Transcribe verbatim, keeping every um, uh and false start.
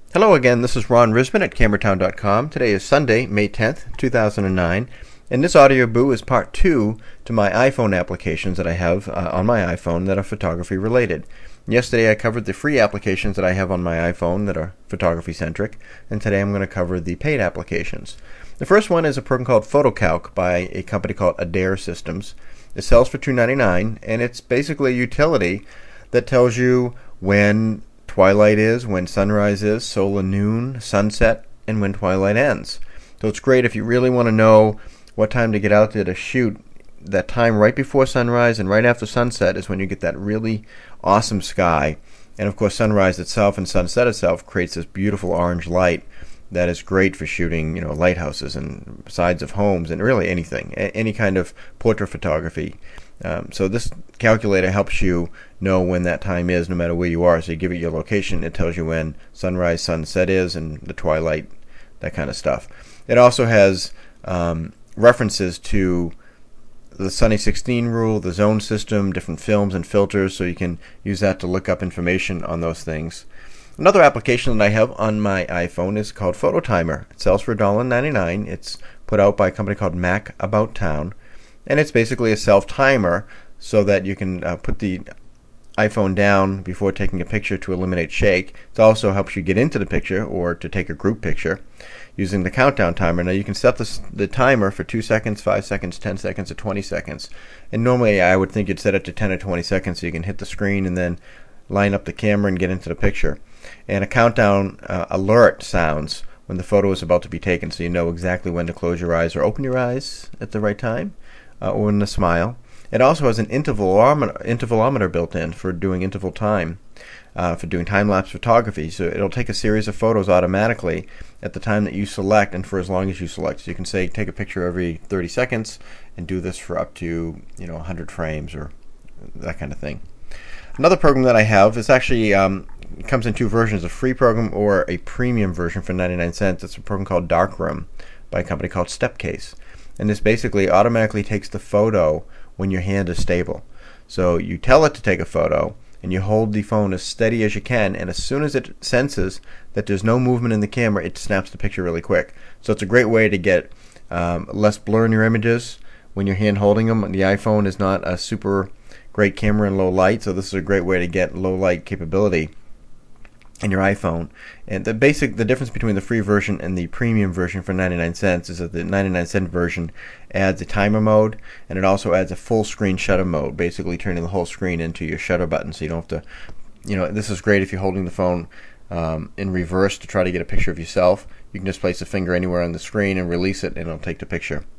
Hello again, this is Ron Risman at Cambertown dot com. Today is Sunday, May tenth, two thousand nine, and this audio boo is part two to my iPhone applications that I have uh, on my iPhone that are photography related. Yesterday I covered the free applications that I have on my iPhone that are photography centric, and today I'm going to cover the paid applications. The first one is a program called PhotoCalc by a company called Adair Systems. It sells for two dollars and ninety-nine cents, and it's basically a utility that tells you when twilight is, when sunrise is, solar noon, sunset, and when twilight ends. So it's great if you really want to know what time to get out there to shoot. That time right before sunrise and right after sunset is when you get that really awesome sky. And of course sunrise itself and sunset itself creates this beautiful orange light that is great for shooting, you know, lighthouses and sides of homes and really anything, any kind of portrait photography. Um, so this calculator helps you know when that time is no matter where you are. So you give it your location, it tells you when sunrise, sunset is, and the twilight, that kind of stuff. It also has um, references to the Sunny sixteen rule, the zone system, different films and filters, so you can use that to look up information on those things. Another application that I have on my iPhone is called Photo Timer. It sells for one dollar and ninety-nine cents. It's put out by a company called Mac About Town. And it's basically a self-timer so that you can uh, put the iPhone down before taking a picture to eliminate shake. It also helps you get into the picture or to take a group picture using the countdown timer. Now you can set this, the timer for two seconds, five seconds, ten seconds, or twenty seconds. And normally I would think you'd set it to ten or twenty seconds so you can hit the screen and then line up the camera and get into the picture. And a countdown uh, alert sounds when the photo is about to be taken, so you know exactly when to close your eyes or open your eyes at the right time. Uh, or in the smile. It also has an intervalometer, intervalometer built in for doing interval time, uh, for doing time-lapse photography. So it'll take a series of photos automatically at the time that you select and for as long as you select. So you can say take a picture every thirty seconds and do this for up to you know one hundred frames or that kind of thing. Another program that I have is actually um, comes in two versions: a free program or a premium version for ninety-nine cents. It's a program called Darkroom by a company called Stepcase. And this basically automatically takes the photo when your hand is stable. So you tell it to take a photo, and you hold the phone as steady as you can, and as soon as it senses that there's no movement in the camera, it snaps the picture really quick. So it's a great way to get um, less blur in your images when you're hand holding them. The iPhone is not a super great camera in low light, so this is a great way to get low light capability in your iPhone. And the basic the difference between the free version and the premium version for ninety-nine cents is that the ninety-nine cent version adds a timer mode, and it also adds a full screen shutter mode, basically turning the whole screen into your shutter button, so you don't have to, you know, this is great if you're holding the phone um, in reverse to try to get a picture of yourself. You can just place a finger anywhere on the screen and release it, and it'll take the picture.